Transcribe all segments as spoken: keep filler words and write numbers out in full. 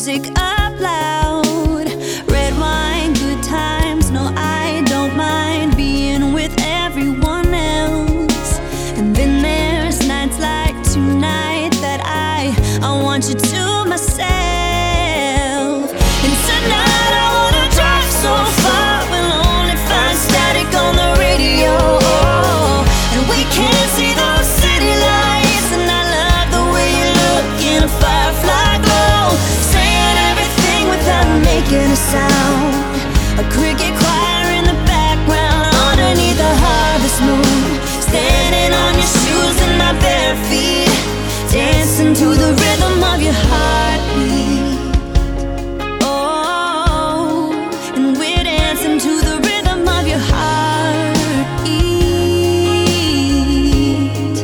music up loud. Red wine, good times, no I don't mind being with everyone else. And then there's nights like tonight that I, I want you to myself. And tonight I wanna drive so far, we'll only find static on the radio. And we can't see those city lights, and I love the way you look in a firefly glow, saying everything without making a sound. A cricket choir in the background underneath the harvest moon, standing on your shoes and my bare feet, dancing to the rhythm of your heartbeat. Oh, and we're dancing to the rhythm of your heartbeat.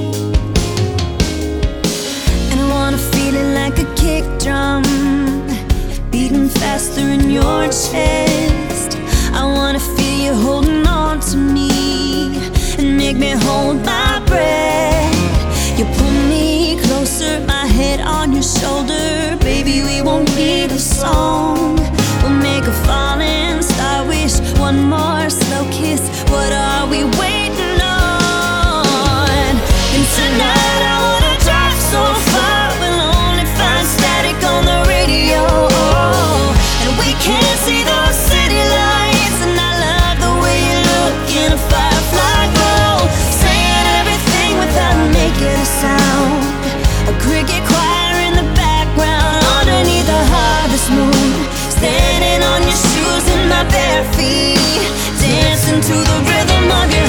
And I wanna feel it like a kick drum, beating faster in your chest. I wanna feel you holding on to me and make me hold my breath. You pull me closer, my head on your shoulder. Baby, we won't need a song, we'll make a falling star wish. One more slow kiss, what are we waiting on? And tonight I wanna drive so far, we'll only find static on the radio. And we can't see those city lights, and I love the way you look in a firefly glow, saying everything without making a sound. A cricket choir in the background underneath the harvest moon, standing on your shoes and my bare feet, dancing to the rhythm of your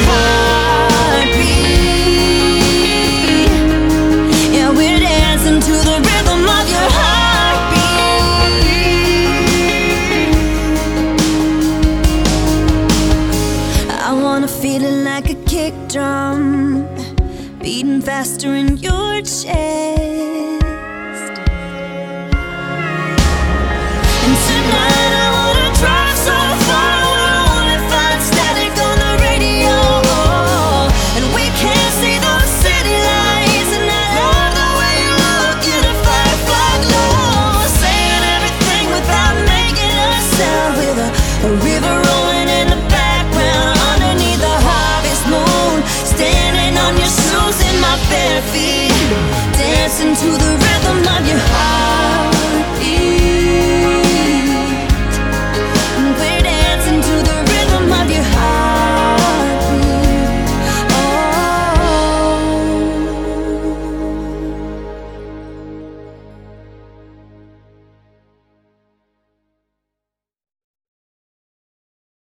heartbeat. Yeah, we're dancing to the rhythm of your heartbeat. I wanna feel it like a kick drum, beating faster in your chest. And tonight I wanna drive so far, we'll only find static on the radio. And we can't see those city lights, and I love the way you look in a firefly glow, saying everything without making a sound. With a, a river rolling in the background underneath the harvest moon, standing on your shoes in my bare feet, dancing to the rhythm of your heart.